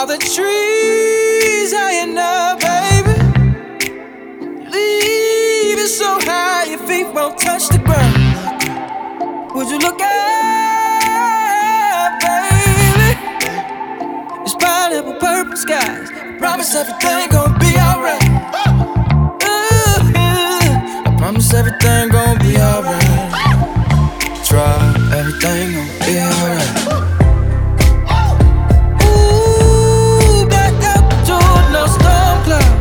All the trees high enough, baby. Leave it so high your feet won't touch the ground. Would you look up, baby? It's pineapple purple skies. I promise everything gon' be alright. I promise everything gon' be alright. Try, everything gon' be alright. Ooh, black altitude, no storm cloud.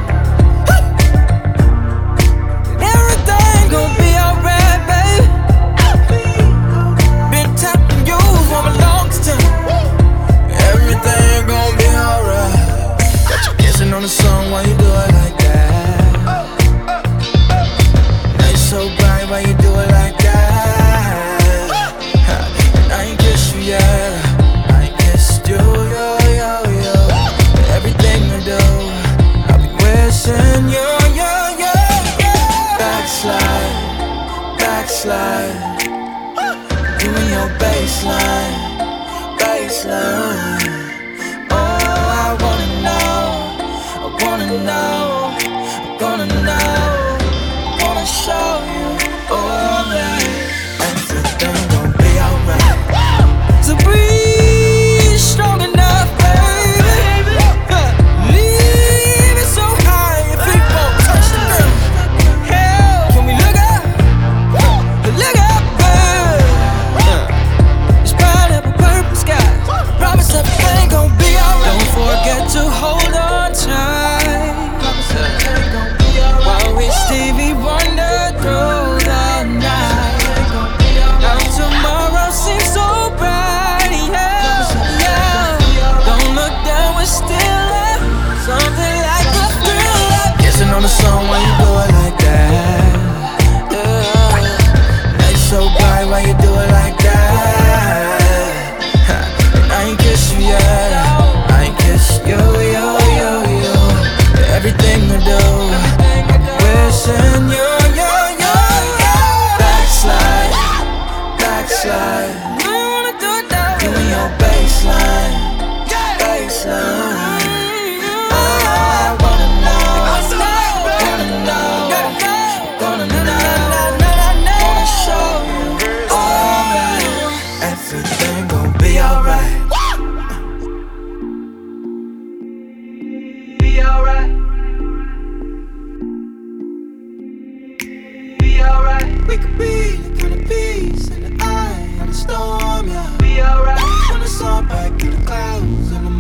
Everything gon' be alright, baby. Been tapping you for a long time. Everything gon' be alright. Got you kissing on the song while you do it like that. Night so bright while you do it like that. And I ain't kissed you yet. I ain't kissed you, yo. Everything I do, I'll be wishing you, Backslide, backslide. You and your baseline. Oh, I wanna know, I wanna show you, oh man, everything gon' be alright. So breathe strong enough, baby. Leave it so high your feet won't touch the ground. Hell, can we look up? Look up, baby. It's pineapple purple skies. Promise everything gon' be alright. Don't forget to hold on tight. Promise everything gon' be alright. While we Stevie Wonder through the night. Now tomorrow seems so bright, yeah. Don't look down, we're still up. Something like a thriller. Kissing on the song when you do it like that. Night so bright while you do it like that. And I ain't kissed you yet. I ain't kissed you, Everything I do, wishing you, Backslide, backslide. You wanna do it now? You and your baseline. Oh, I wanna know, wanna show you, oh man, everything gon' be alright. Be alright. Be alright. We could be the kind of peace in the eye of the storm, yeah. Be alright. When the sun back in the clouds and the